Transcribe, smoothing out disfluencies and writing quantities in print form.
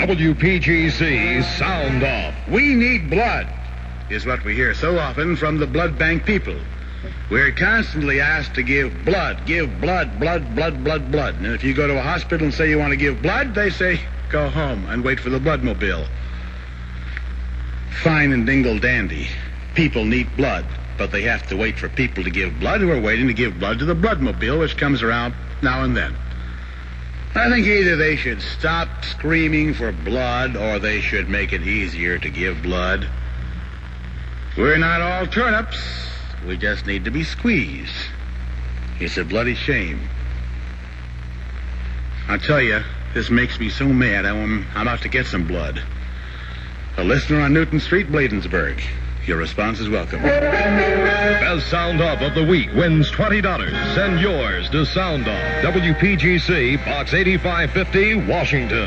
WPGC Sound Off. We need blood, is what we hear so often from the blood bank people. We're constantly asked to give blood, blood. And if you go to a hospital and say you want to give blood, they say, go home and wait for the bloodmobile. Fine and dingle dandy. People need blood, but they have to wait for people to give blood who are waiting to give blood to the bloodmobile, which comes around now and then. I think either they should stop screaming for blood or they should make it easier to give blood. We're not all turnips. We just need to be squeezed. It's a bloody shame. I'll tell you, this makes me so mad I'm about to get some blood. A listener on Newton Street, Bladensburg. Your response is welcome. Best Sound Off of the Week wins $20. Send yours to Sound Off, WPGC, Box 8550, Washington.